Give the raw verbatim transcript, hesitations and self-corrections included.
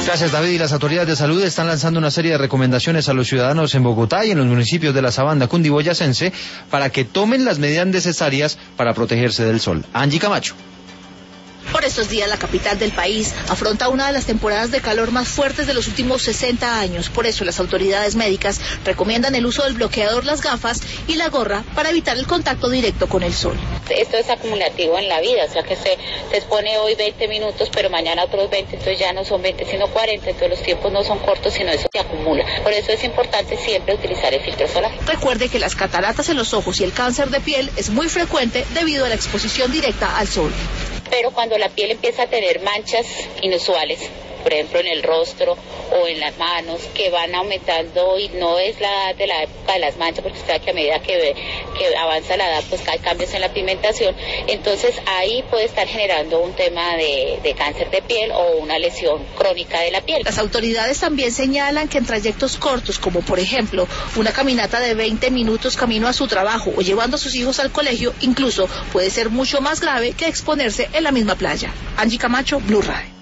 Gracias, David. Y las autoridades de salud están lanzando una serie de recomendaciones a los ciudadanos en Bogotá y en los municipios de la Sabana cundiboyacense para que tomen las medidas necesarias para protegerse del sol. Angie Camacho. Por estos días la capital del país afronta una de las temporadas de calor más fuertes de los últimos sesenta años. Por eso las autoridades médicas recomiendan el uso del bloqueador, las gafas y la gorra para evitar el contacto directo con el sol. Esto es acumulativo en la vida, o sea que se, se expone hoy veinte minutos, pero mañana otros veinte, entonces ya no son veinte sino cuarenta, entonces los tiempos no son cortos, sino eso se acumula. Por eso es importante siempre utilizar el filtro solar. Recuerde que las cataratas en los ojos y el cáncer de piel es muy frecuente debido a la exposición directa al sol. Pero cuando la piel empieza a tener manchas inusuales, por ejemplo en el rostro o en las manos, que van aumentando, y no es la edad de la época de las manchas, porque usted sabe que a medida que, que avanza la edad, pues hay cambios en la pigmentación, entonces ahí puede estar generando un tema de, de cáncer de piel o una lesión crónica de la piel. Las autoridades también señalan que en trayectos cortos, como por ejemplo una caminata de veinte minutos camino a su trabajo o llevando a sus hijos al colegio, incluso puede ser mucho más grave que exponerse en la misma playa. Angie Camacho, Blue Radio.